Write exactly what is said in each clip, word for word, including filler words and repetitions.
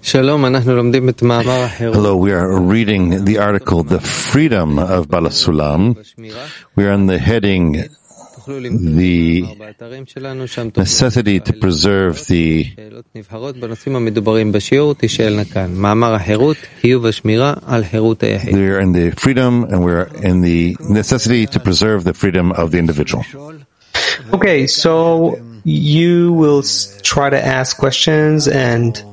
Hello, we are reading the article, The Freedom of Baal HaSulam. We are on the heading, the necessity to preserve the... We are in the freedom, and we are in the necessity to preserve the freedom of the individual. Okay, so you will try to ask questions, and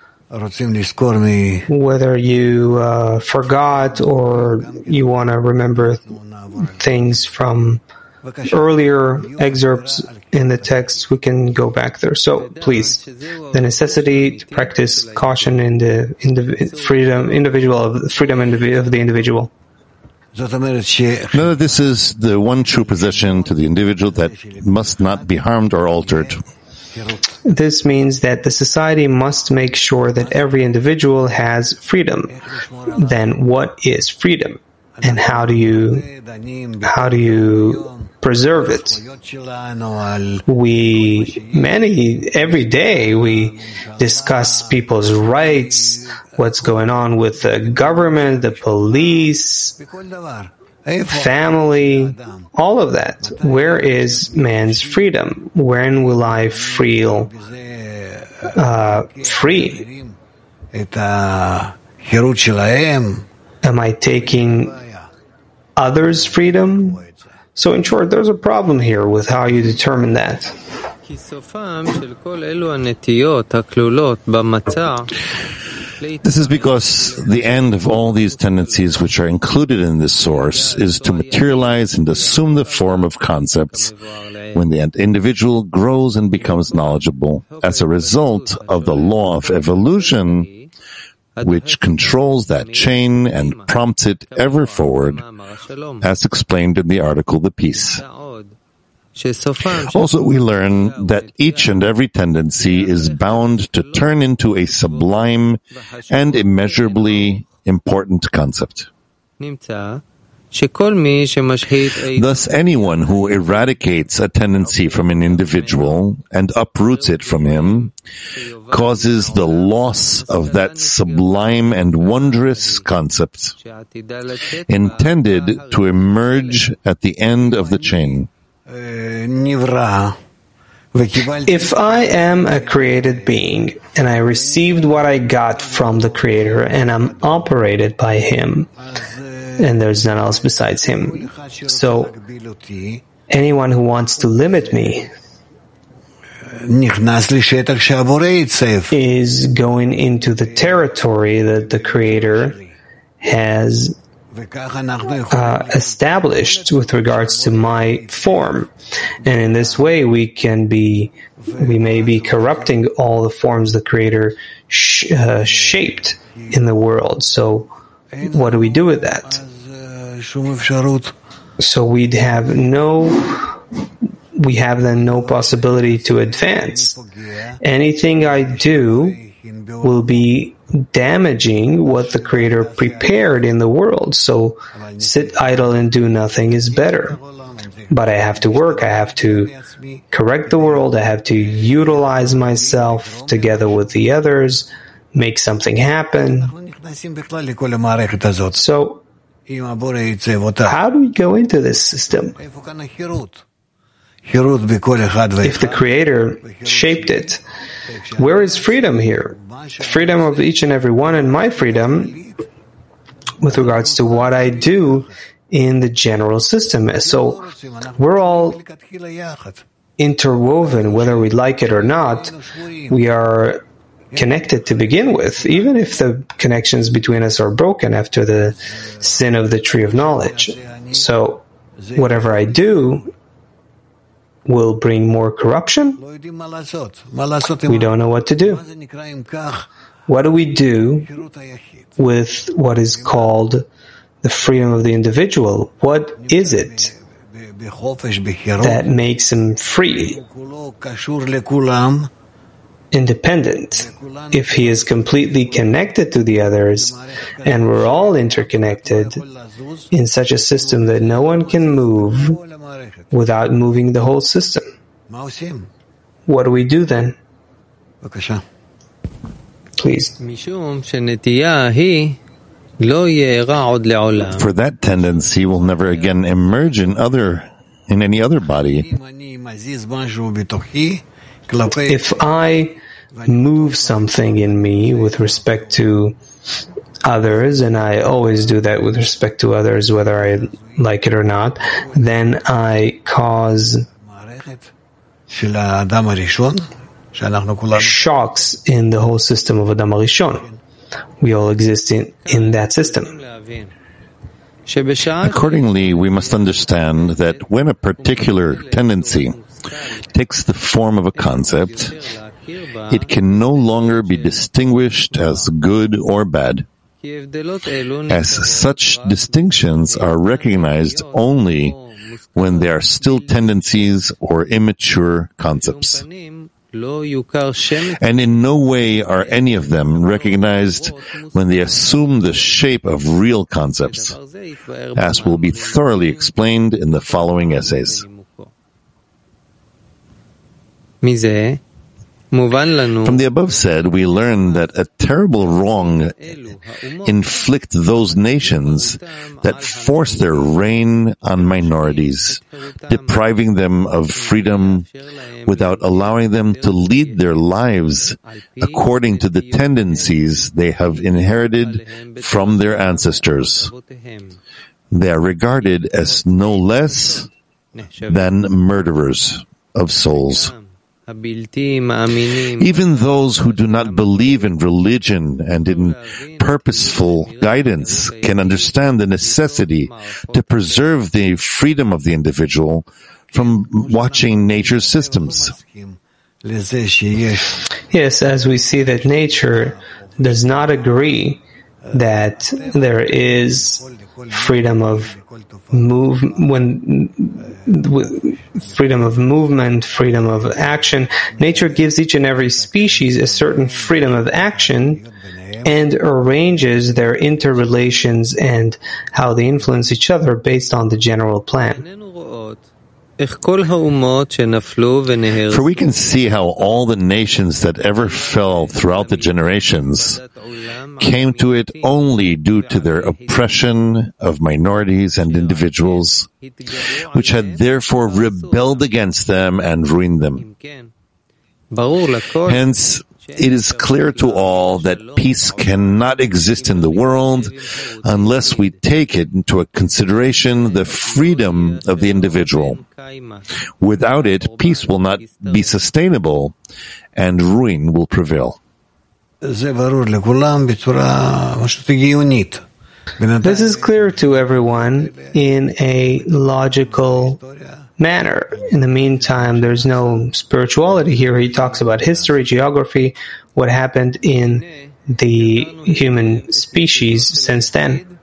whether you uh, forgot or you want to remember things from earlier excerpts in the text, we can go back there. So please, the necessity to practice caution in the, in the freedom individual of the freedom of the individual. Know that this is the one true possession to the individual that must not be harmed or altered. This means that the society must make sure that every individual has freedom. Then what is freedom? And how do you, how do you preserve it? We, many, every day we discuss people's rights, what's going on with the government, the police, family, all of that. Where is man's freedom? When will I feel uh, free? Am I taking others' freedom? So in short, there's a problem here with how you determine that. This is because the end of all these tendencies which are included in this source is to materialize and assume the form of concepts when the individual grows and becomes knowledgeable as a result of the law of evolution, which controls that chain and prompts it ever forward, as explained in the article The Peace. Also, we learn that each and every tendency is bound to turn into a sublime and immeasurably important concept. Thus, anyone who eradicates a tendency from an individual and uproots it from him causes the loss of that sublime and wondrous concept intended to emerge at the end of the chain. If I am a created being and I received what I got from the Creator and I'm operated by Him, and there's none else besides Him, so anyone who wants to limit me is going into the territory that the Creator has Uh, established with regards to my form, and in this way we can be, we may be corrupting all the forms the Creator sh- uh, shaped in the world. So, what do we do with that? So we'd have no, we have then no possibility to advance. Anything I do will be damaging what the Creator prepared in the world. So sit idle and do nothing is better. But I have to work, I have to correct the world, I have to utilize myself together with the others, make something happen. So how do we go into this system? If the Creator shaped it, where is freedom here? Freedom of each and every one, and my freedom with regards to what I do in the general system. So we're all interwoven, whether we like it or not. We are connected to begin with, even if the connections between us are broken after the sin of the tree of knowledge. So whatever I do will bring more corruption. We don't know what to do. What do we do with what is called the freedom of the individual? What is it that makes him free, independent? If he is completely connected to the others, and we're all interconnected in such a system that no one can move without moving the whole system. What do we do then? Please. For that tendency will never again emerge in other in any other body. If I move something in me with respect to others, and I always do that with respect to others, whether I like it or not, then I cause shocks in the whole system of Adam HaRishon. We all exist in, in that system. Accordingly, we must understand that when a particular tendency takes the form of a concept, it can no longer be distinguished as good or bad, as such distinctions are recognized only when they are still tendencies or immature concepts. And in no way are any of them recognized when they assume the shape of real concepts, as will be thoroughly explained in the following essays. From the above said, we learn that a terrible wrong inflict those nations that force their reign on minorities, depriving them of freedom without allowing them to lead their lives according to the tendencies they have inherited from their ancestors. They are regarded as no less than murderers of souls. Even those who do not believe in religion and in purposeful guidance can understand the necessity to preserve the freedom of the individual from watching nature's systems. Yes, as we see that nature does not agree that there is freedom of move when freedom of movement, freedom of action. Nature gives each and every species a certain freedom of action and arranges their interrelations and how they influence each other based on the general plan. For we can see how all the nations that ever fell throughout the generations came to it only due to their oppression of minorities and individuals, which had therefore rebelled against them and ruined them. Hence, it is clear to all that peace cannot exist in the world unless we take it into consideration the freedom of the individual. Without it, peace will not be sustainable and ruin will prevail. This is clear to everyone in a logical manner. In the meantime, there's no spirituality here. He talks about history, geography, what happened in the human species since then.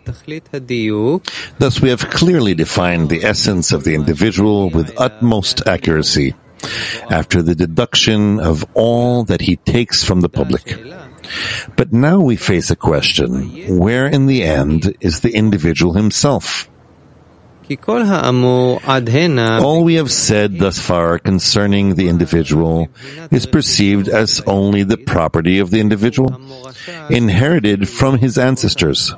Thus, we have clearly defined the essence of the individual with utmost accuracy, after the deduction of all that he takes from the public. But now we face a question: where in the end is the individual himself? All we have said thus far concerning the individual is perceived as only the property of the individual, inherited from his ancestors.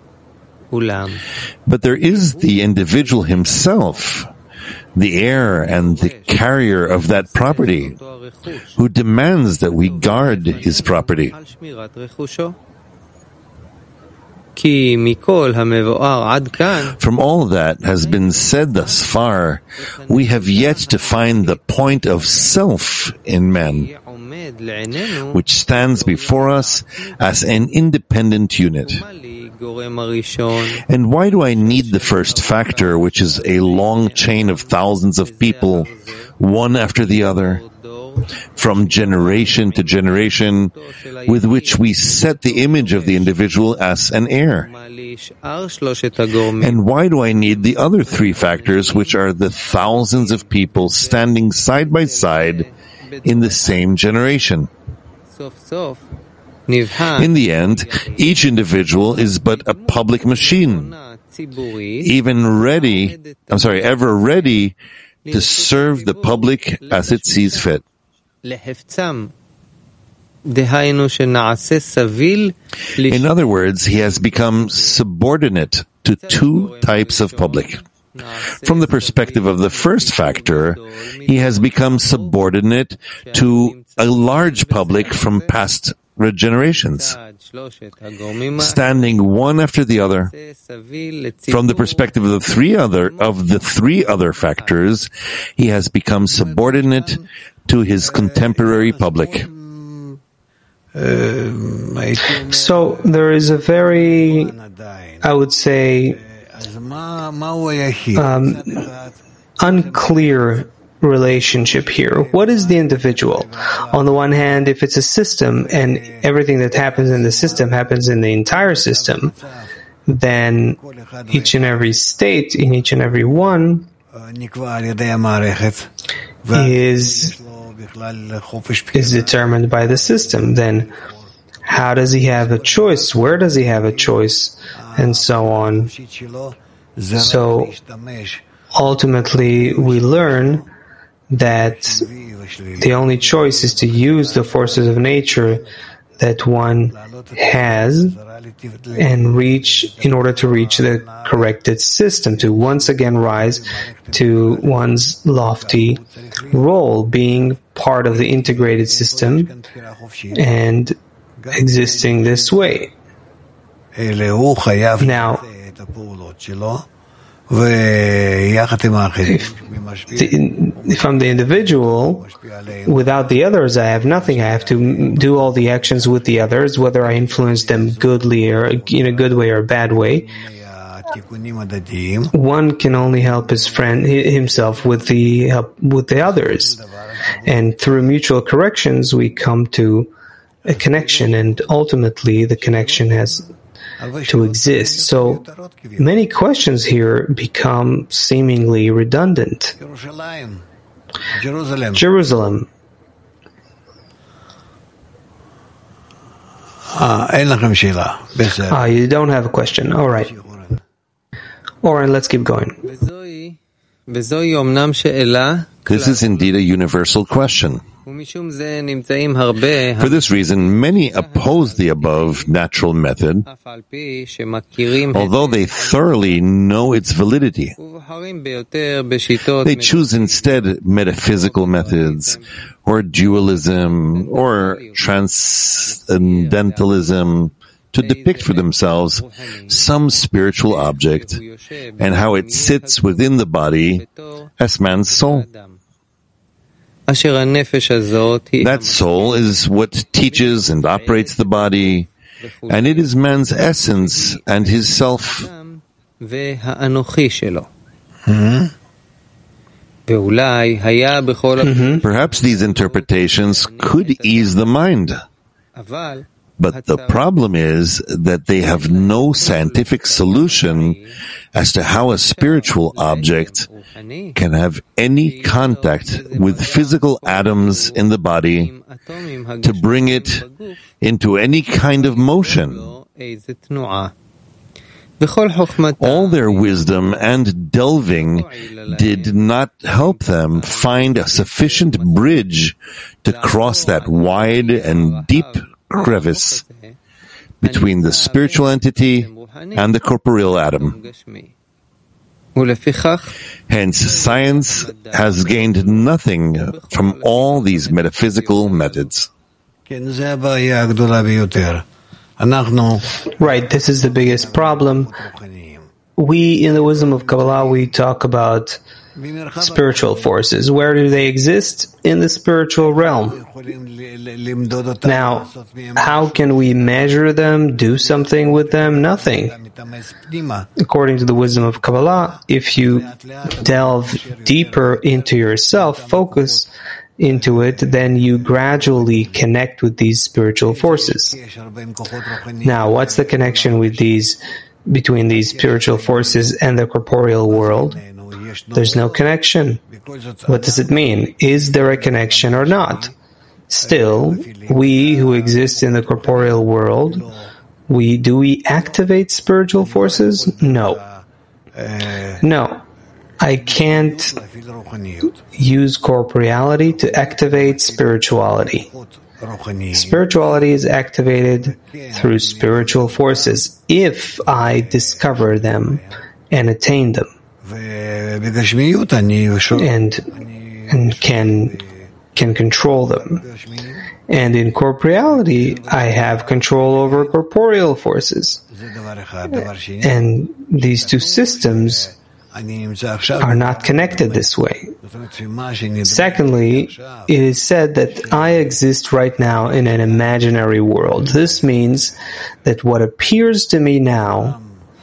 But there is the individual himself, the heir and the carrier of that property, who demands that we guard his property. From all that has been said thus far, we have yet to find the point of self in man, which stands before us as an independent unit. And why do I need the first factor, which is a long chain of thousands of people, one after the other, from generation to generation, with which we set the image of the individual as an heir? And why do I need the other three factors, which are the thousands of people standing side by side in the same generation? In the end, each individual is but a public machine, even ready, I'm sorry, ever ready to serve the public as it sees fit. In other words, he has become subordinate to two types of public. From the perspective of the first factor, he has become subordinate to a large public from past generations, standing one after the other. From the perspective of the three other of the three other factors, he has become subordinate to his contemporary public. So there is a very, I would say, um, unclear relationship here. What is the individual? On the one hand, if it's a system and everything that happens in the system happens in the entire system, then each and every state in each and every one is, is determined by the system. Then how does he have a choice? Where does he have a choice? And so on. So ultimately we learn that the only choice is to use the forces of nature that one has and reach, in order to reach the corrected system, to once again rise to one's lofty role, being part of the integrated system and existing this way. Now, if, the, if I'm the individual, without the others, I have nothing. I have to do all the actions with the others, whether I influence them goodly or in a good way or a bad way. One can only help his friend himself with the help with the others, and through mutual corrections, we come to a connection, and ultimately, the connection has to exist. So many questions here become seemingly redundant. Jerusalem. Jerusalem. Ah, you don't have a question. All right. All right, let's keep going. This is indeed a universal question. For this reason, many oppose the above natural method, although they thoroughly know its validity. They choose instead metaphysical methods, or dualism, or transcendentalism, to depict for themselves some spiritual object and how it sits within the body as man's soul. That soul is what teaches and operates the body, and it is man's essence and his self. Mm-hmm. Mm-hmm. Perhaps these interpretations could ease the mind. But the problem is that they have no scientific solution as to how a spiritual object can have any contact with physical atoms in the body to bring it into any kind of motion. All their wisdom and delving did not help them find a sufficient bridge to cross that wide and deep crevice between the spiritual entity and the corporeal atom. Hence, science has gained nothing from all these metaphysical methods. Right, this is the biggest problem. We, in the wisdom of Kabbalah, we talk about spiritual forces. Where do they exist? In the spiritual realm. Now, how can we measure them, do something with them? Nothing. According to the wisdom of Kabbalah, if you delve deeper into yourself, focus into it, then you gradually connect with these spiritual forces. Now, what's the connection with these, between these spiritual forces and the corporeal world? There's no connection. What does it mean? Is there a connection or not? Still, we who exist in the corporeal world, we do we activate spiritual forces? No. No. I can't use corporeality to activate spirituality. Spirituality is activated through spiritual forces if I discover them and attain them, and and can can control them. And in corporeality, I have control over corporeal forces. And these two systems are not connected this way. Secondly, it is said that I exist right now in an imaginary world. This means that what appears to me now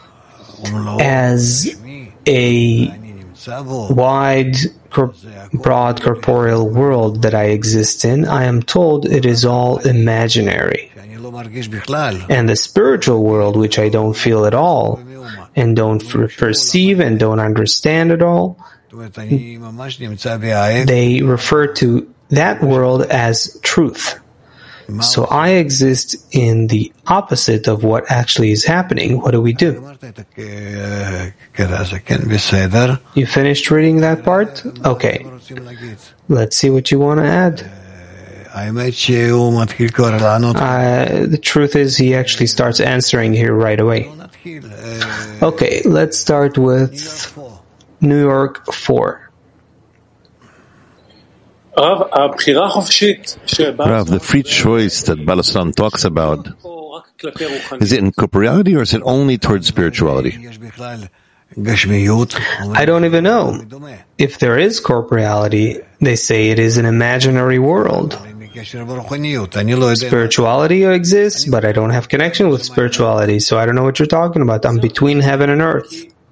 as a wide, broad corporeal world that I exist in, I am told it is all imaginary. And the spiritual world, which I don't feel at all, and don't perceive and don't understand at all, they refer to that world as truth. So I exist in the opposite of what actually is happening. What do we do? You finished reading that part? Okay. Let's see what you want to add. Uh, the truth is, he actually starts answering here right away. Okay, let's start with New York four. Rav, the free choice that Baal HaSulam talks about, is it in corporeality or is it only towards spirituality? I don't even know. If there is corporeality, they say it is an imaginary world. Spirituality exists, but I don't have connection with spirituality, so I don't know what you're talking about. I'm between heaven and earth.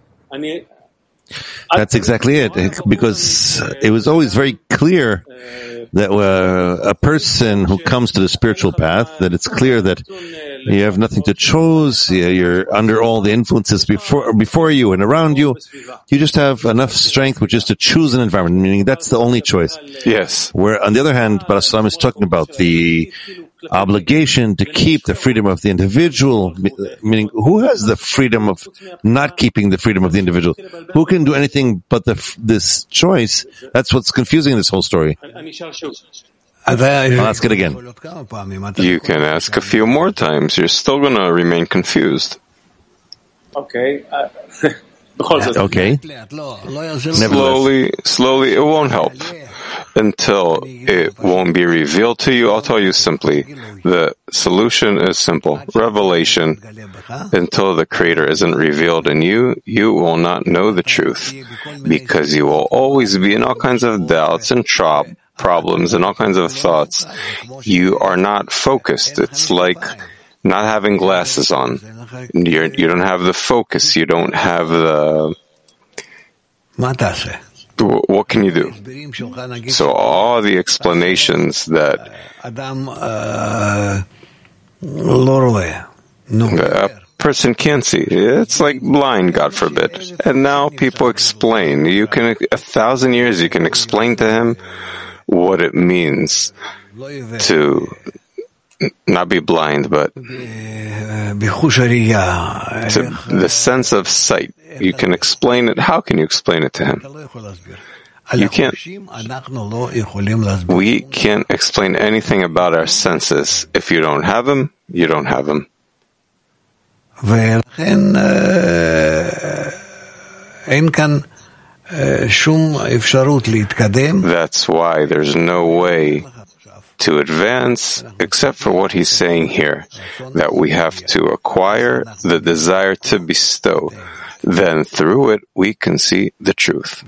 That's exactly it, because it was always very clear that uh, a person who comes to the spiritual path, that it's clear that you have nothing to choose, you're under all the influences before before you and around you. You just have enough strength, which is to choose an environment, meaning that's the only choice. Yes. Where, on the other hand, Baal HaSulam is talking about the obligation to keep the freedom of the individual, meaning who has the freedom of not keeping the freedom of the individual? Who can do anything but the, this choice? That's what's confusing in this whole story. I'll ask it again. You can ask a few more times. You're still going to remain confused. Okay. Uh, okay. Slowly, slowly, it won't help. Until it won't be revealed to you, I'll tell you simply, the solution is simple. Revelation. Until the Creator isn't revealed in you, you will not know the truth, because you will always be in all kinds of doubts and tro- problems and all kinds of thoughts. You are not focused. It's like not having glasses on. You're, you don't have the focus. You don't have the... What can you do? So all the explanations that a person can't see, it's like blind, God forbid. And now people explain. You can, a thousand years, you can explain to him what it means to not be blind, but to the sense of sight. You can explain it. How can you explain it to him? You can't. We can't explain anything about our senses. If you don't have them, you don't have them. That's why there's no way to advance except for what he's saying here, that we have to acquire the desire to bestow. Then through it we can see the truth.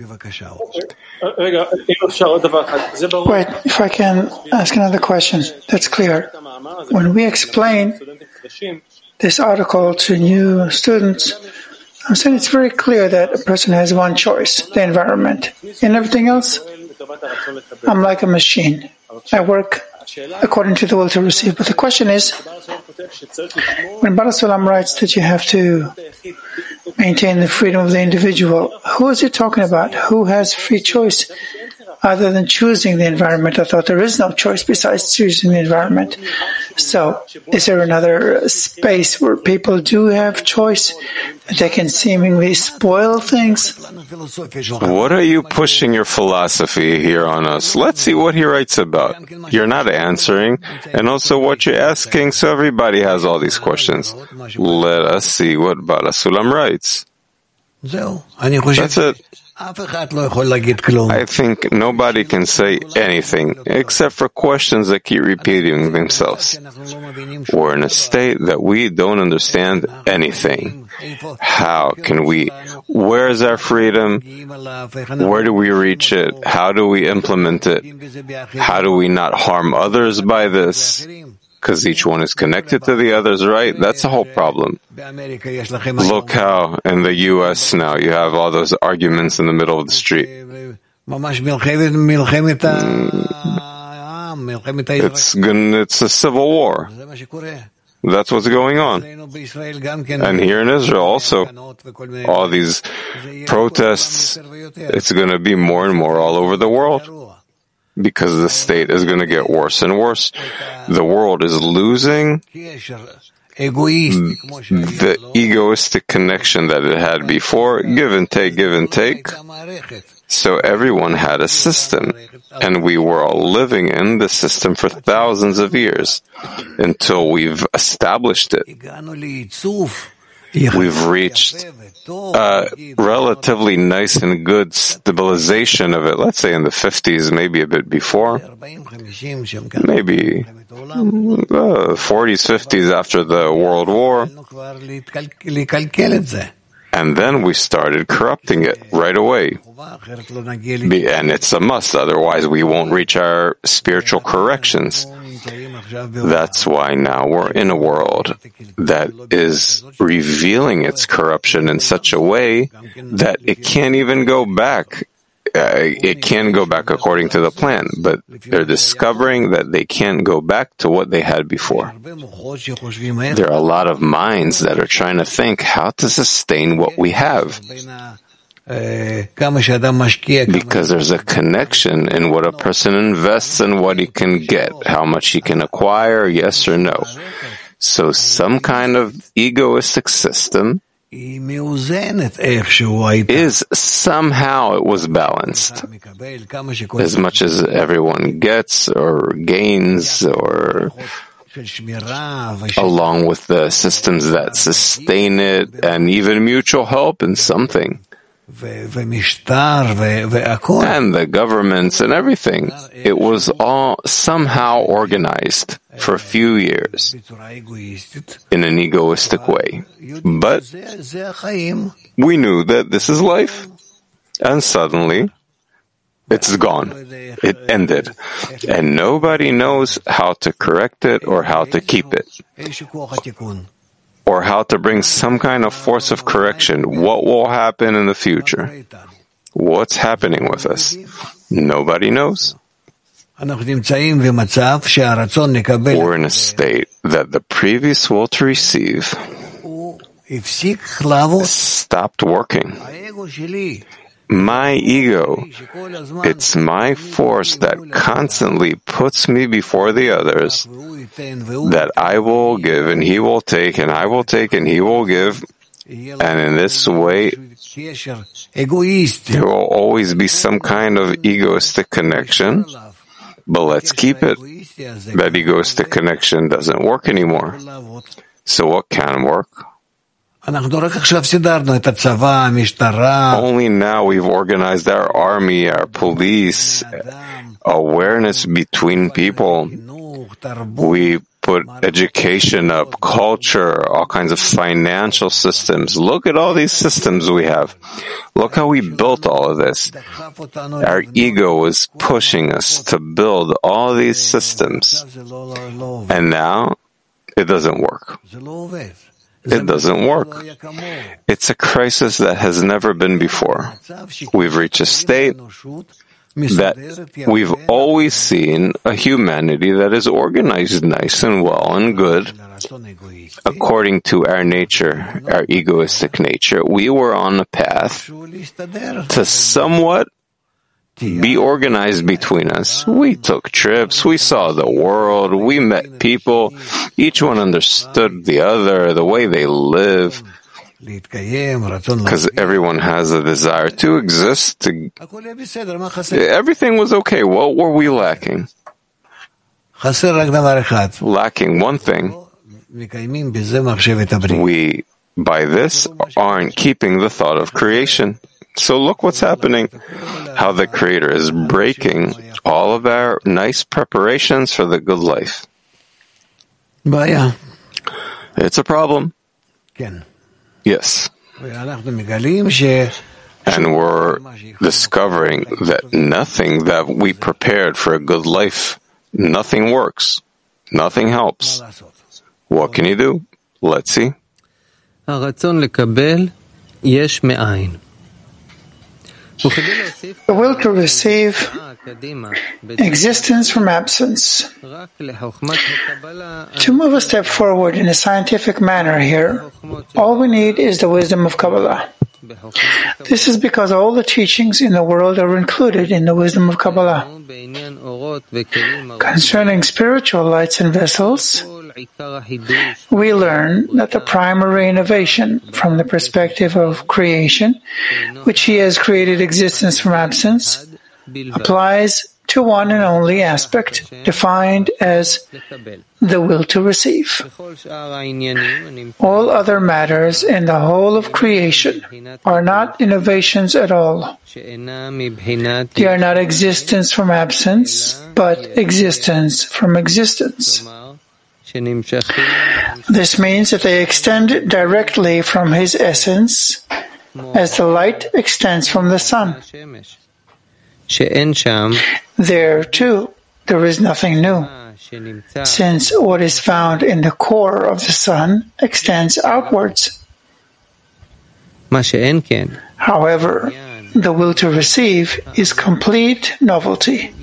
Wait, if I can ask another question, that's clear. When we explain this article to new students, I'm saying it's very clear that a person has one choice, the environment. And everything else, I'm like a machine. I work according to the will to receive. But the question is, when Baal HaSulam writes that you have to maintain the freedom of the individual, who is he talking about? Who has free choice other than choosing the environment. I thought there is no choice besides choosing the environment. So, is there another space where people do have choice? They can seemingly spoil things? What are you pushing your philosophy here on us? Let's see what he writes about. You're not answering, and also what you're asking, so everybody has all these questions. Let us see what Baal HaSulam writes. That's it. I think nobody can say anything except for questions that keep repeating themselves. We're in a state that we don't understand anything. How can we? Where is our freedom? Where do we reach it? How do we implement it? How do we not harm others by this? Because each one is connected to the others, right? That's the whole problem. Look how in the U S now you have all those arguments in the middle of the street. Mm. It's, it's a civil war. That's what's going on. And here in Israel also, all these protests, it's going to be more and more all over the world. Because the state is going to get worse and worse. The world is losing the egoistic connection that it had before, give and take, give and take. So everyone had a system, and we were all living in the system for thousands of years until we've established it. We've reached a relatively nice and good stabilization of it, let's say in the fifties, maybe a bit before, maybe uh, forties, fifties after the World War. And then we started corrupting it right away. And it's a must, otherwise we won't reach our spiritual corrections. That's why now we're in a world that is revealing its corruption in such a way that it can't even go back. Uh, it can go back according to the plan, but they're discovering that they can't go back to what they had before. There are a lot of minds that are trying to think how to sustain what we have. Because there's a connection in what a person invests and what he can get, how much he can acquire, yes or no. So some kind of egoistic system is somehow it was balanced. As much as everyone gets or gains or along with the systems that sustain it and even mutual help in something. And the governments and everything. It was all somehow organized for a few years in an egoistic way. But we knew that this is life. And suddenly, it's gone. It ended. And nobody knows how to correct it or how to keep it. Or how to bring some kind of force of correction. What will happen in the future? What's happening with us? Nobody knows. We're in a state that the previous will to receive stopped working. My ego, it's my force that constantly puts me before the others, that I will give and he will take, and I will take and he will give, and in this way, there will always be some kind of egoistic connection, but let's keep it. That egoistic connection doesn't work anymore. So what can work? Only now we've organized our army, our police, awareness between people. We put education up, culture, all kinds of financial systems. Look at all these systems we have. Look how we built all of this. Our ego is pushing us to build all these systems. And now it doesn't work. It doesn't work. It's a crisis that has never been before. We've reached a state that we've always seen a humanity that is organized nice and well and good according to our nature, our egoistic nature. We were on a path to somewhat be organized between us. We took trips, we saw the world, we met people, each one understood the other, the way they live, because everyone has a desire to exist. To, everything was okay. What were we lacking? Lacking one thing. We, by this, aren't keeping the thought of creation. So look what's happening, how the Creator is breaking all of our nice preparations for the good life. It's a problem. Yes. And we're discovering that nothing that we prepared for a good life, nothing works. Nothing helps. What can you do? Let's see. The will to receive existence from absence. To move a step forward in a scientific manner here, all we need is the wisdom of Kabbalah. This is because all the teachings in the world are included in the wisdom of Kabbalah. Concerning spiritual lights and vessels, we learn that the primary innovation from the perspective of creation, which He has created existence from absence, applies to one and only aspect, defined as the will to receive. All other matters in the whole of creation are not innovations at all. They are not existence from absence, but existence from existence. This means that they extend directly from His essence, as the light extends from the sun. There, too, there is nothing new, since what is found in the core of the sun extends outwards. However, the will to receive is complete novelty.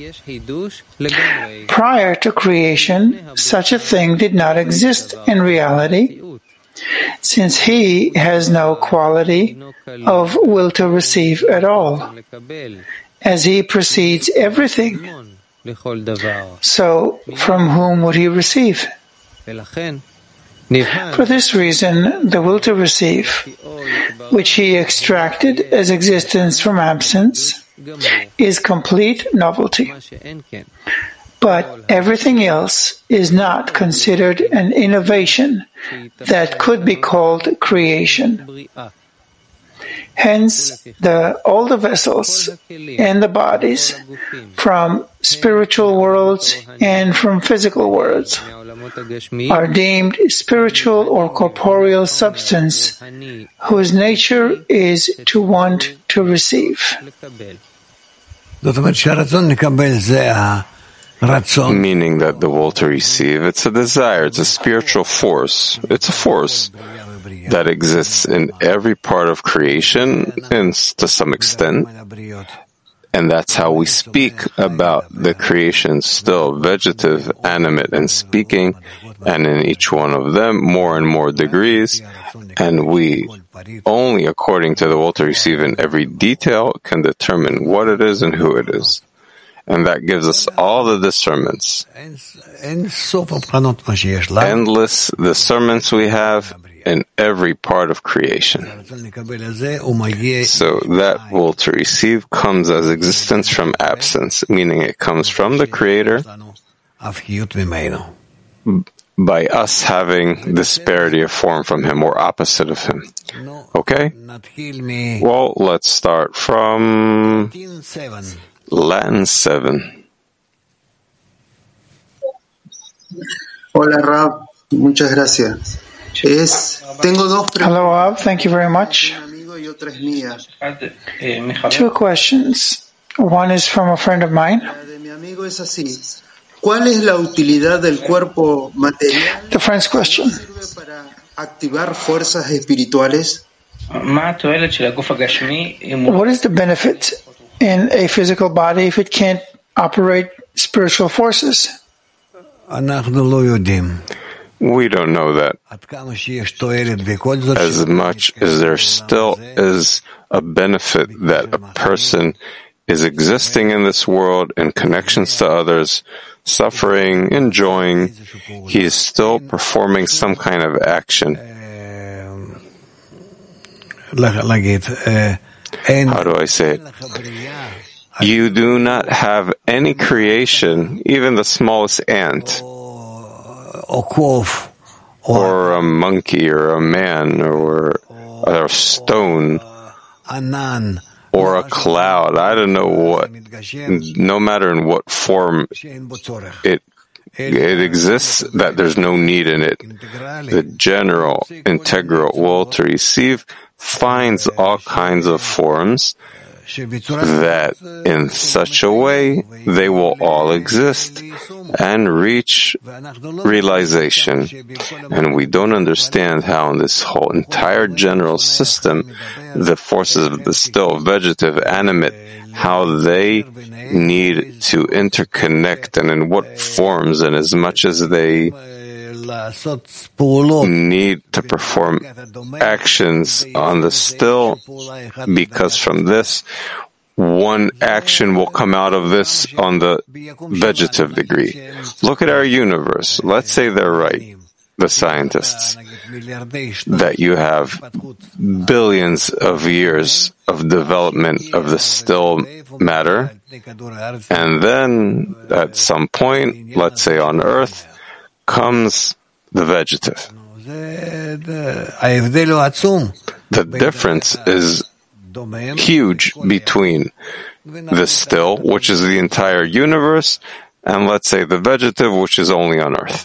Prior to creation, such a thing did not exist in reality, since He has no quality of will to receive at all, as He precedes everything. So, from whom would He receive? For this reason, the will to receive, which He extracted as existence from absence, is complete novelty. But everything else is not considered an innovation that could be called creation. Hence, the, all the vessels and the bodies from spiritual worlds and from physical worlds are deemed spiritual or corporeal substance whose nature is to want to receive. Meaning that the will to receive, it's a desire, it's a spiritual force. It's a force that exists in every part of creation, and to some extent, and that's how we speak about the creation, still vegetative, animate, and speaking, and in each one of them, more and more degrees, and we only, according to the will to receive in every detail, can determine what it is and who it is. And that gives us all the discernments. Endless discernments we have in every part of creation. So that will to receive comes as existence from absence, meaning it comes from the Creator by us having disparity of form from Him or opposite of Him. Okay? Well, let's start from Latin seven. Hola, Rab. Muchas gracias. Es, tengo dos Hello, Ab. Thank you very much. Two questions. One is from a friend of mine. ¿Cuál es la utilidad del cuerpo material? The friend's question. Para activar fuerzas espirituales. What is the benefit in a physical body if it can't operate spiritual forces? We don't know that. As much as there still is a benefit that a person is existing in this world in connections to others, suffering, enjoying, he is still performing some kind of action. How do I say it? You do not have any creation, even the smallest ant, or a monkey, or a man, or a stone, or a cloud. I don't know what. No matter in what form it it exists, that there's no need in it. The general, integral will to receive finds all kinds of forms that in such a way they will all exist and reach realization. And we don't understand how in this whole entire general system, the forces of the still, vegetative, animate, how they need to interconnect and in what forms and as much as they need to perform actions on the still, because from this, one action will come out of this on the vegetative degree. Look at our universe. Let's say they're right, the scientists, that you have billions of years of development of the still matter, and then at some point, let's say on Earth, comes the vegetative. The difference is huge between the still, which is the entire universe, and let's say the vegetative, which is only on Earth.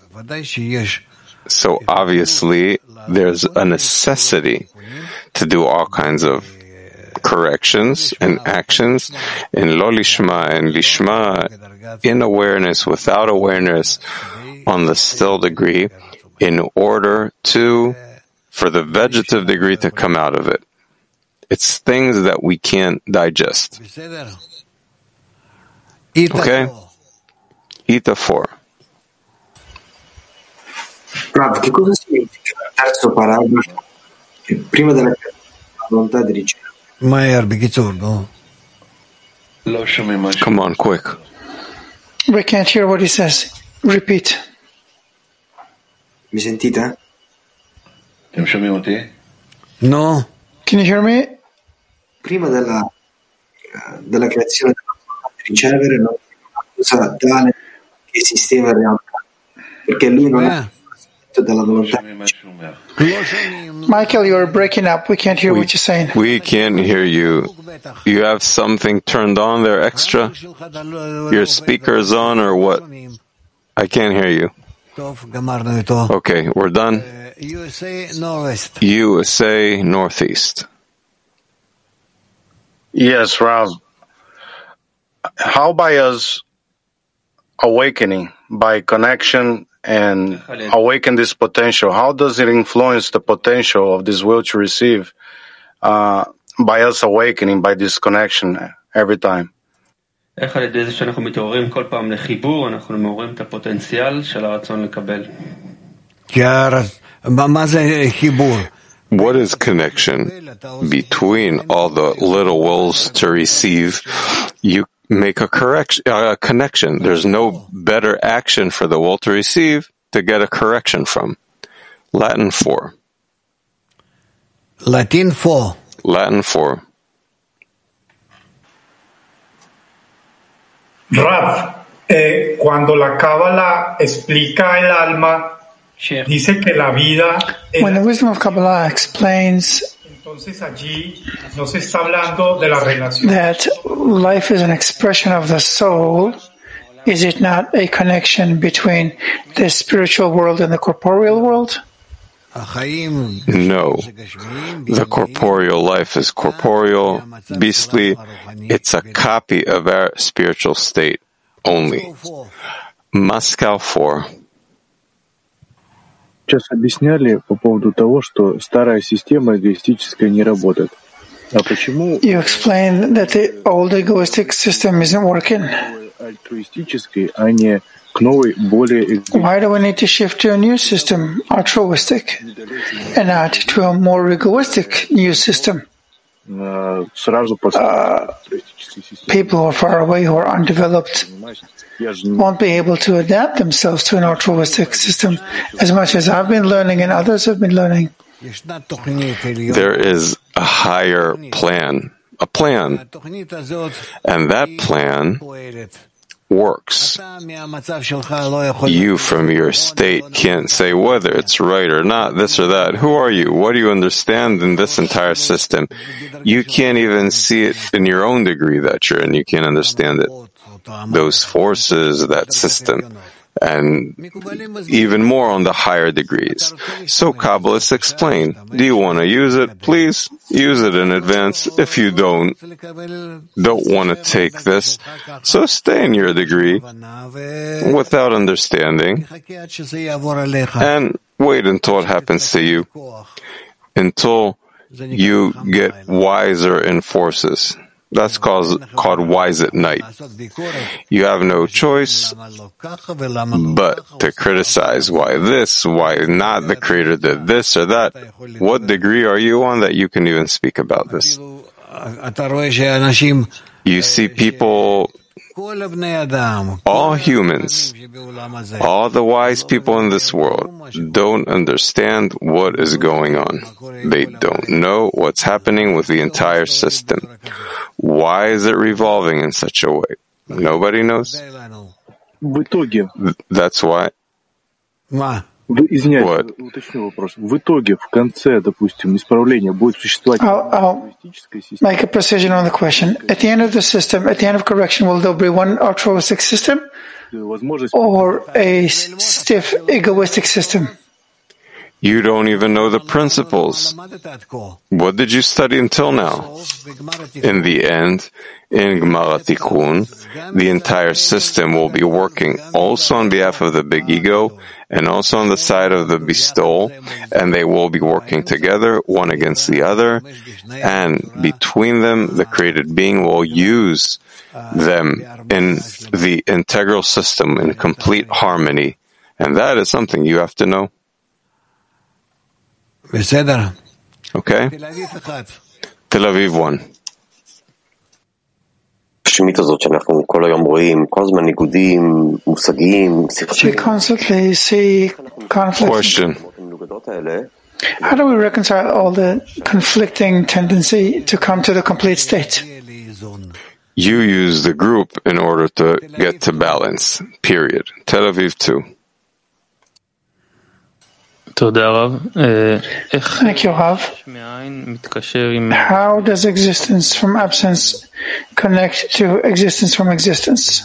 So obviously, there's a necessity to do all kinds of corrections and actions in lo lishma and lishma, in awareness, without awareness, on the still degree, in order to, for the vegetative degree to come out of it. It's things that we can't digest. Okay? Ita four. Rav, che cosa significa il terzo paragrafo? Prima della volontà di ricevere. Come on, quick. We can't hear what he says. Repeat. Mi sentite? No. Can you hear me? Prima della, della creazione della volontà di ricevere non è una cosa tale che esisteva in realtà, perché lui non è della volontà di ricevere. Michael, you're breaking up. We can't hear we, what you're saying. We can't hear you. You have something turned on there extra? Your speaker is on or what? I can't hear you. Okay, we're done. U S A Northeast. U S A Northeast. Yes, Rav. How by us awakening, by connection and awaken this potential, how does it influence the potential of this will to receive uh, by us awakening, by this connection every time? איך על ידי זה שאנחנו מתעוררים כל פעם לחיבור, אנחנו מעוררים את הפוטנציאל של הרצון לקבל. What is connection between all the little wills to receive? You make a correction, a connection. There's no better action for the will to receive to get a correction from. Latin four. Latin four. Latin four. Rav, eh, cuando la Cábala explica el alma, dice que la vida. When the wisdom of Kabbalah explains entonces allí no se está hablando de la relación. That life is an expression of the soul, is it not a connection between the spiritual world and the corporeal world? No. The corporeal life is corporeal, beastly. It's a copy of our spiritual state only. Moscow four. Сейчас объясняли по поводу того, что старая система эгоистическая не работает. А почему? You explained that the old egoistic system isn't working. Альтруистической, а не к новой, более эгоистической. Why do we need to shift to a new system, altruistic, and not to a more egoistic new system? uh, people who are far away, who are undeveloped, won't be able to adapt themselves to an altruistic system as much as I've been learning and others have been learning. There is a higher plan, a plan, and that plan works. You from your state can't say whether it's right or not, this or that. Who are you? What do you understand in this entire system? You can't even see it in your own degree that you're in. You can't understand it. Those forces, that system, and even more on the higher degrees. So Kabbalists explain, do you want to use it? Please use it in advance. If you don't, don't want to take this, so stay in your degree without understanding and wait until it happens to you, until you get wiser in forces. That's called, called wise at night. You have no choice but to criticize why this, why not the Creator did this or that. What degree are you on that you can even speak about this? You see people, all humans, all the wise people in this world don't understand what is going on. They don't know what's happening with the entire system. Why is it revolving in such a way? Nobody knows. That's why. What? I'll, I'll make a precision on the question. At the end of the system, at the end of correction, will there be one altruistic system or a stiff, egoistic system? You don't even know the principles. What did you study until now? In the end, in Gemara Tikkun, the entire system will be working also on behalf of the big ego and also on the side of the bestowal, and they will be working together, one against the other, and between them, the created being will use them in the integral system in complete harmony, and that is something you have to know. Okay? Tel Aviv one. We constantly see conflicts. Question. How do we reconcile all the conflicting tendency to come to the complete state? You use the group in order to get to balance. Period. Tel Aviv two. Thank you, Rav. How does existence from absence connect to existence from existence?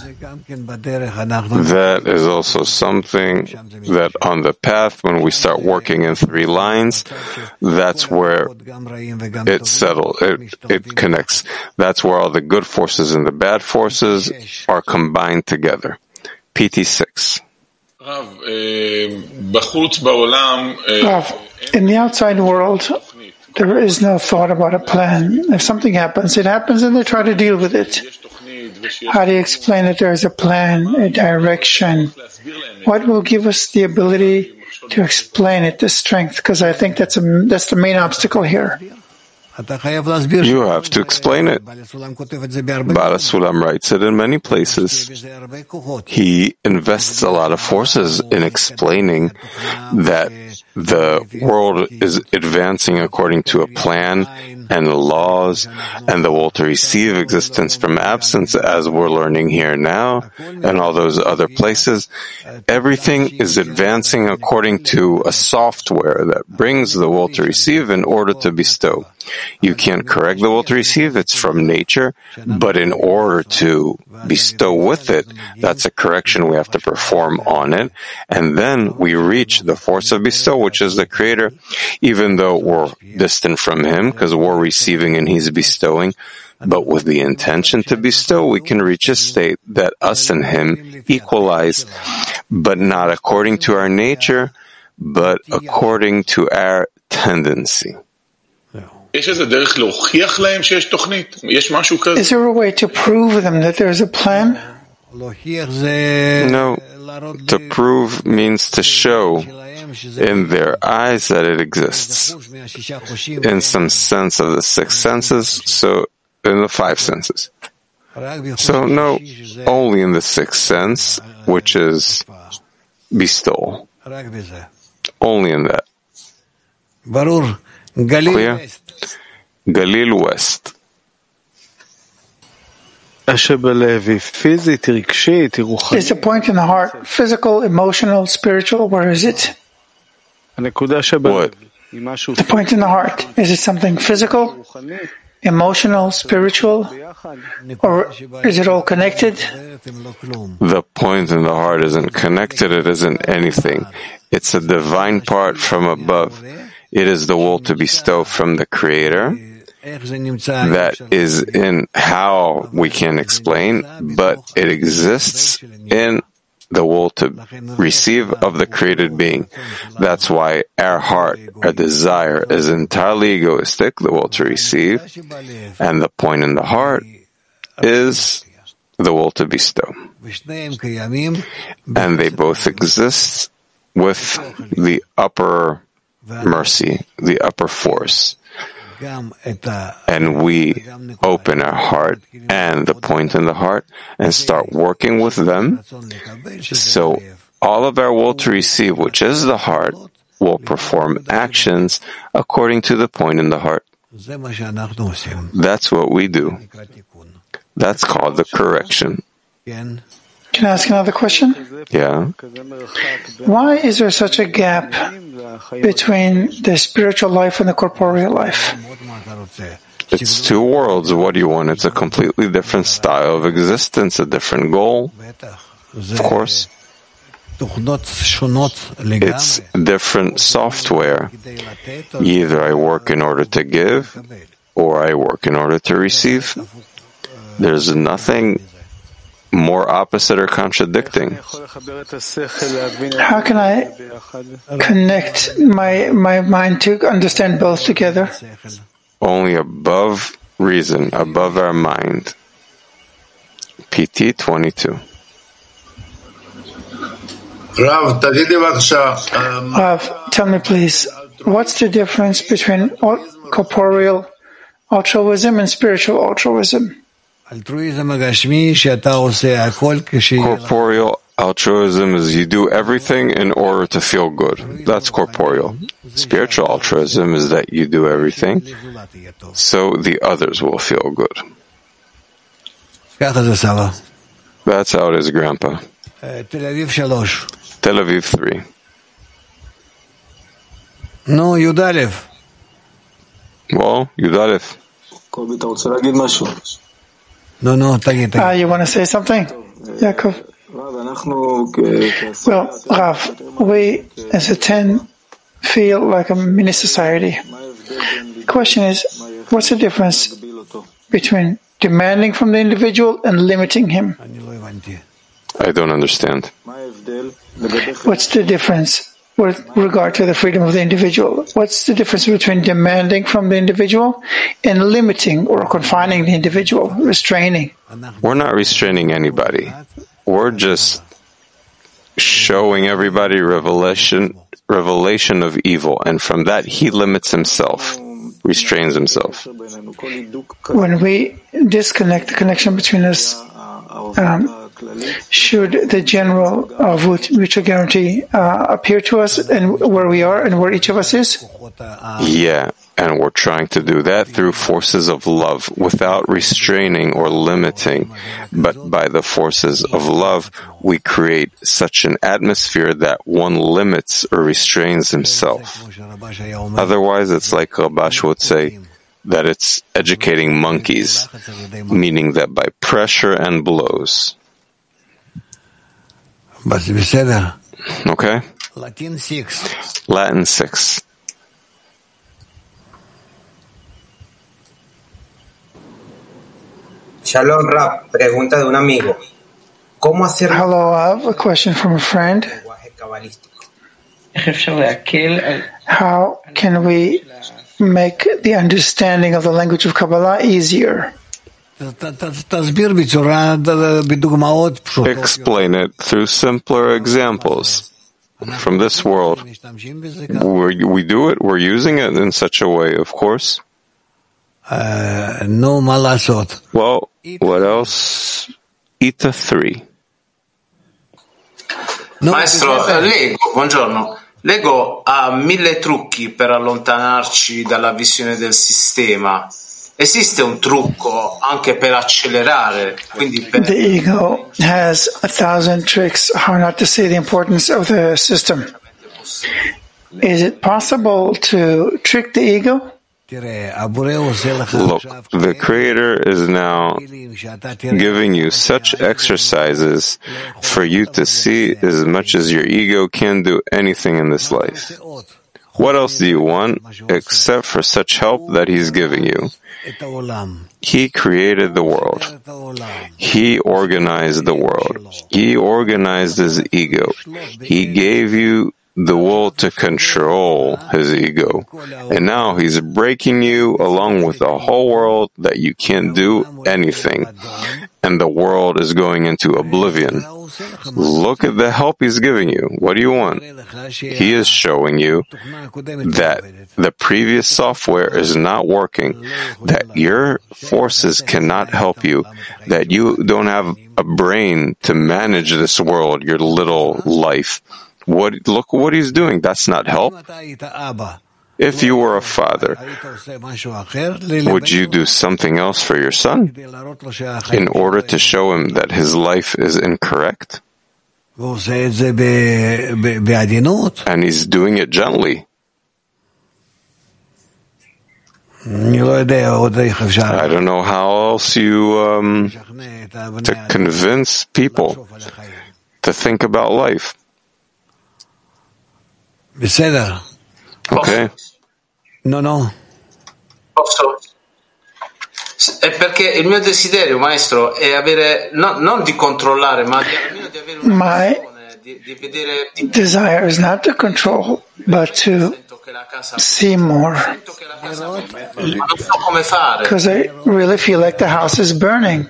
That is also something that on the path, when we start working in three lines, that's where it settles, it, it connects. That's where all the good forces and the bad forces are combined together. P T six. Rav, in the outside world, there is no thought about a plan. If something happens, it happens and they try to deal with it. How do you explain that there is a plan, a direction? What will give us the ability to explain it, the strength? Because I think that's, a, that's the main obstacle here. You have to explain it. Baal HaSulam writes it in many places. He invests a lot of forces in explaining that the world is advancing according to a plan and laws, and the will to receive existence from absence, as we're learning here now, and all those other places. Everything is advancing according to a software that brings the will to receive in order to bestow. You can't correct the will to receive, it's from nature, but in order to bestow with it, that's a correction we have to perform on it, and then we reach the force of bestow, which is the Creator, even though we're distant from Him, because we're receiving and He's bestowing, but with the intention to bestow, we can reach a state that us and Him equalize, but not according to our nature, but according to our tendency. Is there a way to prove them that there is a plan? No. To prove means to show in their eyes that it exists. In some sense of the six senses, so in the five senses. So no, only in the sixth sense, which is bestowal. Only in that. Clear? Galil West. Is the point in the heart physical, emotional, spiritual? Where is it? What? The point in the heart. Is it something physical, emotional, spiritual? Or is it all connected? The point in the heart isn't connected. It isn't anything. It's a divine part from above. It is the will to bestow from the Creator. That is in how we can explain, but it exists in the will to receive of the created being. That's why our heart, our desire is entirely egoistic, the will to receive, and the point in the heart is the will to bestow. And they both exist with the upper mercy, the upper force. And we open our heart and the point in the heart and start working with them. So all of our will to receive, which is the heart, will perform actions according to the point in the heart. That's what we do. That's called the correction. Can I ask another question? Yeah. Why is there such a gap between the spiritual life and the corporeal life? It's two worlds. What do you want? It's a completely different style of existence, a different goal. Of course. It's different software. Either I work in order to give, or I work in order to receive. There's nothing more opposite or contradicting. How can I connect my my mind to understand both together? Only above reason, above our mind. P T twenty-two. Rav, tell me please, what's the difference between corporeal altruism and spiritual altruism? Corporeal altruism is you do everything in order to feel good. That's corporeal. Spiritual altruism is that you do everything so the others will feel good. That's how it is, Grandpa. Tel Aviv three. No, Yudalev. Well, Yudalev. No, no, tagi, tagi. Ah, you want to say something? Yaakov? Well, Rav, we as a ten feel like a mini society. The question is, what's the difference between demanding from the individual and limiting him? I don't understand. What's the difference with regard to the freedom of the individual? What's the difference between demanding from the individual and limiting or confining the individual, restraining? We're not restraining anybody. We're just showing everybody revelation, revelation of evil, and from that he limits himself, restrains himself. When we disconnect the connection between us, um, should the general avut, mutual guarantee, uh, appear to us and where we are and where each of us is? Yeah, and we're trying to do that through forces of love, without restraining or limiting. But by the forces of love, we create such an atmosphere that one limits or restrains himself. Otherwise, it's like Rabash would say, that it's educating monkeys, meaning that by pressure and blows. Okay? Latin six. Latin six. Shalom, Rab. Pregunta de un amigo. ¿Cómo hacer? Hello, I have a question from a friend. How can we make the understanding of the language of Kabbalah easier? Explain it through simpler examples. from this world. We're, we do it, we're using it in such a way, of course. Uh, no, well, what else? Ita three. Maestro, Lego, buongiorno. Lego ha mille trucchi per allontanarci dalla visione del sistema. Esiste un trucco anche per accelerare, quindi per... The ego has a thousand tricks how not to see the importance of the system. Is it possible to trick the ego? Look, the Creator is now giving you such exercises for you to see as much as your ego can do anything in this life. What else do you want except for such help that He's giving you? He created the world. He organized the world. He organized His ego. He gave you the will to control His ego. And now He's breaking you along with the whole world that you can't do anything. And the world is going into oblivion. Look at the help He's giving you. What do you want? He is showing you that the previous software is not working, that your forces cannot help you, that you don't have a brain to manage this world, your little life. What, look what He's doing. That's not help. If you were a father, would you do something else for your son in order to show him that his life is incorrect? And he's doing it gently. I don't know how else you um, to convince people to think about life. Okay. No, no. Posso? È perché il mio desiderio, maestro, è avere no, non di controllare, ma di, almeno di avere una My di, di vedere di... desire is not to control, but to see more. Because I really feel like the house is burning.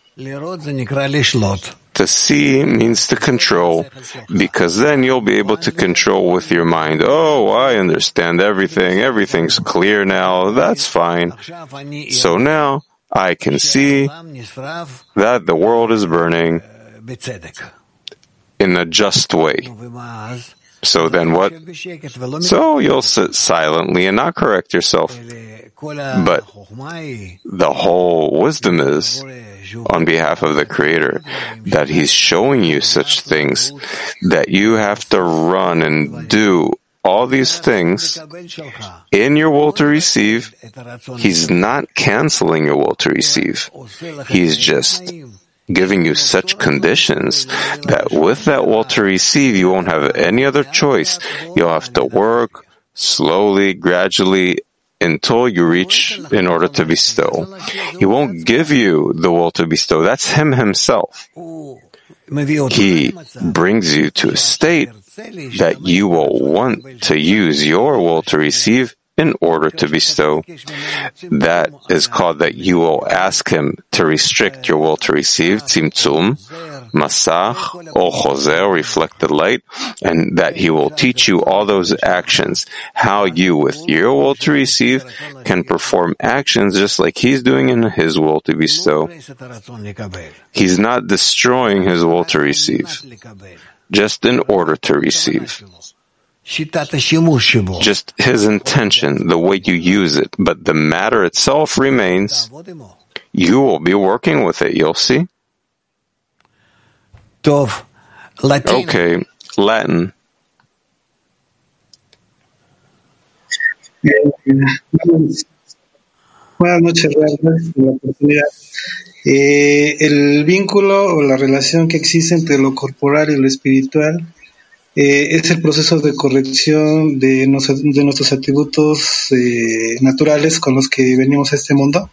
To see means to control, because then you'll be able to control with your mind. Oh, I understand everything. Everything's clear now. That's fine. So now I can see that the world is burning in a just way. So then what? So you'll sit silently and not correct yourself. But the whole wisdom is, on behalf of the Creator, that He's showing you such things, that you have to run and do all these things in your will to receive. He's not canceling your will to receive. He's just giving you such conditions that with that will to receive, you won't have any other choice. You'll have to work slowly, gradually, until you reach in order to bestow. He won't give you the will to bestow. That's Him Himself. He brings you to a state that you will want to use your will to receive in order to bestow. That is called that you will ask Him to restrict your will to receive, tzimtzum, masach, or chozer, reflect the light, and that He will teach you all those actions, how you, with your will to receive, can perform actions just like He's doing in His will to bestow. He's not destroying His will to receive, just in order to receive. Just His intention, the way you use it, but the matter itself remains. You will be working with it, you'll see. Okay, Latin. Buenas noches, gracias por la oportunidad. Eh, el vínculo o la relación que existe entre lo corporal y lo espiritual eh, es el proceso de corrección de, nos, de nuestros atributos eh, naturales con los que venimos a este mundo.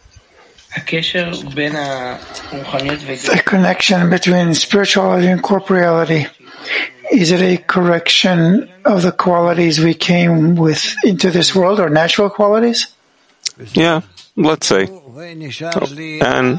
The connection between spirituality and corporeality, is it a correction of the qualities we came with into this world, or natural qualities? Yeah, let's say. And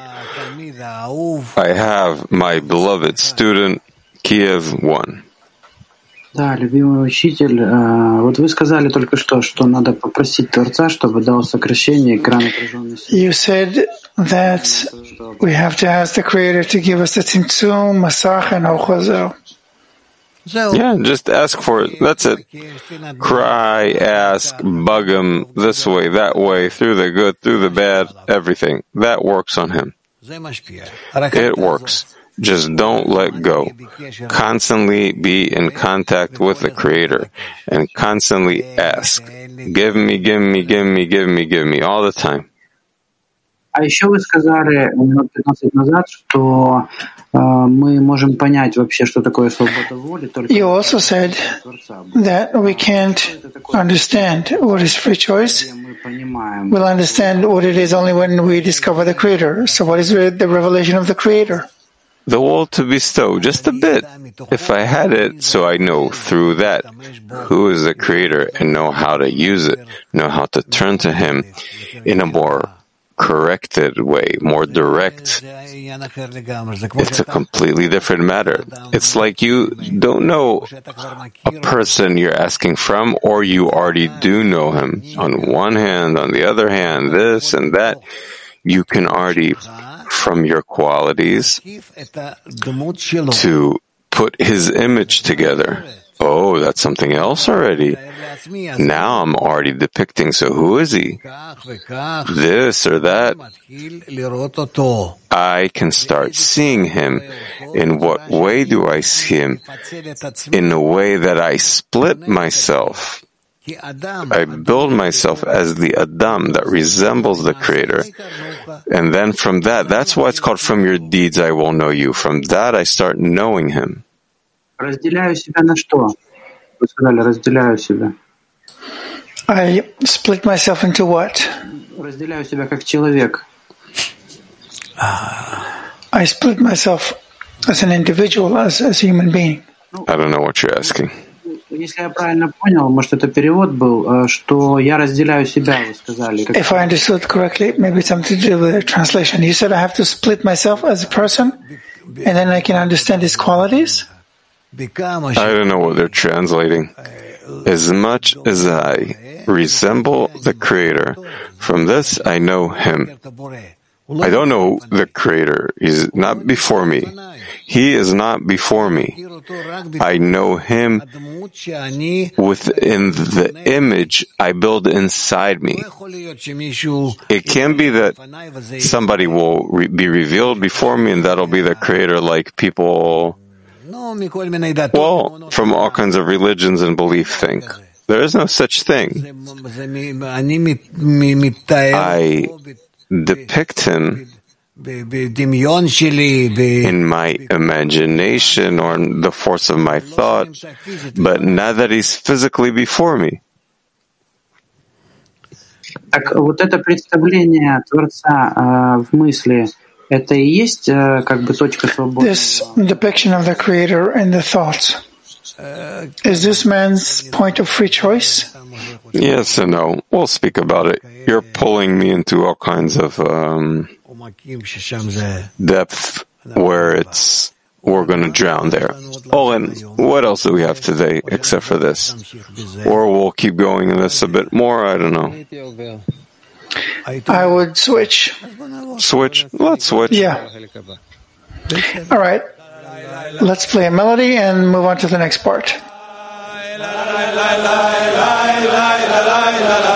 I have my beloved student, Kiev one. Да, любимый учитель, вот вы сказали только что, что надо попросить Творца, чтобы дал сокращение экрана отраженности. You said that we have to ask the Creator to give us the Tzimtzum, Masach, and Ochazel. Yeah, just ask for it. That's it. Cry, ask, bug him this way, that way, through the good, through the bad, everything. That works on him. It works. Just don't let go. Constantly be in contact with the Creator and constantly ask. Give me, give me, give me, give me, give me, all the time. А еще вы сказали минут пятнадцать назад, что э, мы можем понять вообще, что такое свобода воли. Только You also said that we can't understand what is free choice. We'll understand what it is only when we discover the Creator. So what is the revelation of the Creator? The will to bestow, just a bit. If I had it, so I know through that who is the Creator and know how to use it, know how to turn to Him in a more corrected way, more direct. It's a completely different matter. It's like you don't know a person you're asking from, or you already do know him. On one hand, on the other hand, this and that, you can already, from your qualities, to put his image together. Oh, that's something else already. Now I'm already depicting, so who is he? This or that. I can start seeing him. In what way do I see him? In a way that I split myself. I build myself as the Adam that resembles the Creator. And then from that, that's why it's called from your deeds I will know you. From that I start knowing him. Разделяю себя на что? Вы сказали, разделяю себя. I split myself into what? Разделяю себя как человек. I split myself as an individual, as, as a human being. I don't know what you're asking. Если я правильно понял, может, это перевод был, что я разделяю себя, вы сказали. If I understood correctly, maybe it's something to do with the translation. You said I have to split myself as a person, and then I can understand his qualities? I don't know what they're translating. As much as I resemble the Creator, from this I know Him. I don't know the Creator. He's not before me. He is not before me. I know Him within the image I build inside me. It can be that somebody will re- be revealed before me and that'll be the Creator, like people, well, from all kinds of religions and belief think. There is no such thing. I depict him in my imagination or in the force of my thought, but not that he's physically before me. Так вот это представление Творца э, в мысли, это и есть как бы точка свободы. This depiction of the Creator in the thoughts. Is this man's point of free choice? Yes and no. We'll speak about it. You're pulling me into all kinds of um, depth where it's we're going to drown there. Owen, what else do we have today except for this? Or we'll keep going in this a bit more. I don't know. I would switch. Switch? Let's switch. Yeah. All right. Let's play a melody and move on to the next part.